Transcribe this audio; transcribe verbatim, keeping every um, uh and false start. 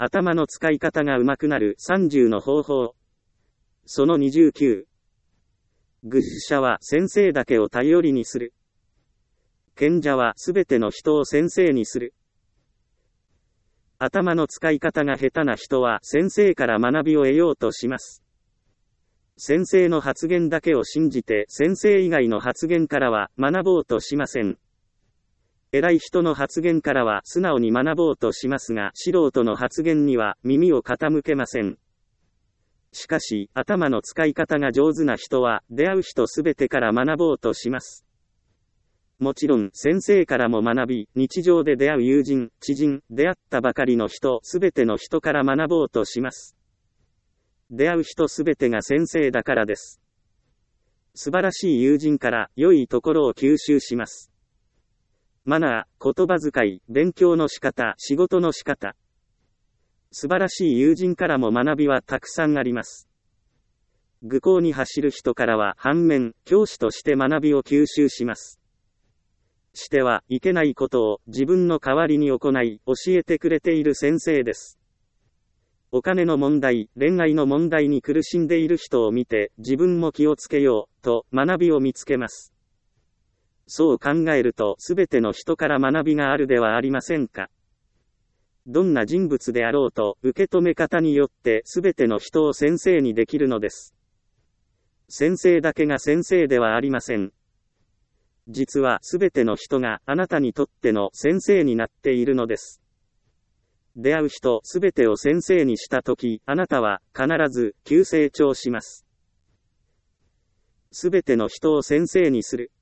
頭の使い方が上手くなるさんじゅうの方法。そのにじゅうきゅう。愚者は先生だけを頼りにする。賢者はすべての人を先生にする。頭の使い方が下手な人は先生から学びを得ようとします。先生の発言だけを信じて先生以外の発言からは学ぼうとしません。偉い人の発言からは素直に学ぼうとしますが、素人の発言には耳を傾けません。しかし、頭の使い方が上手な人は、出会う人すべてから学ぼうとします。もちろん、先生からも学び、日常で出会う友人、知人、出会ったばかりの人、すべての人から学ぼうとします。出会う人すべてが先生だからです。素晴らしい友人から良いところを吸収します。マナー、言葉遣い、勉強の仕方、仕事の仕方。素晴らしい友人からも学びはたくさんあります。愚行に走る人からは反面、教師として学びを吸収します。してはいけないことを自分の代わりに行い、教えてくれている先生です。お金の問題、恋愛の問題に苦しんでいる人を見て、自分も気をつけよう、と学びを見つけます。そう考えると、すべての人から学びがあるではありませんか。どんな人物であろうと、受け止め方によってすべての人を先生にできるのです。先生だけが先生ではありません。実はすべての人があなたにとっての先生になっているのです。出会う人すべてを先生にしたとき、あなたは必ず急成長します。すべての人を先生にする。